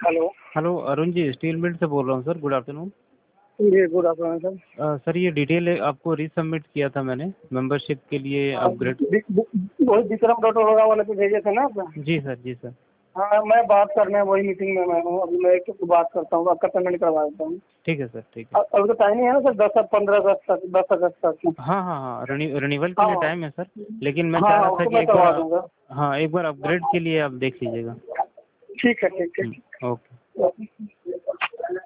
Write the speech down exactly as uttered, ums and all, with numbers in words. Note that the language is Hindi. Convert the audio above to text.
Hello. Hello Arun ji, steel mill से बोल रहा हूँ सर। Good afternoon. जी गुड आफ्टरनून सर। अ, सर ये डिटेल आपको रीसबमिट किया था मैंने मेंबरशिप के लिए हाँ, अपग्रेड। वि- वि- वही विक्रम डॉट ओरा वाले पे भेजे थे ना आप? जी सर, जी सर। हाँ मैं बात करने वही मीटिंग में मैं हूँ। अभी मैं एक तो बात करता हूँ, आपका पेमेंट करवा देता हूँ। ठीक है सर, ठीक है। अब अभी तो टाइम ही है ना सर, दस अब पंद्रह अगस्त तक, दस अगस्त तक। हाँ हाँ हाँ, रिनी रिन्यूअल के हाँ लिए टाइम है सर। लेकिन मैं हाँ चाह हाँ, रहा था उसको कि मैं एक बार करवा आप- दूंगा। हाँ, एक बार अपग्रेड के लिए आप देख लीजिएगा। ठीक है, ठीक है, हम्म, ठीक ओके। है।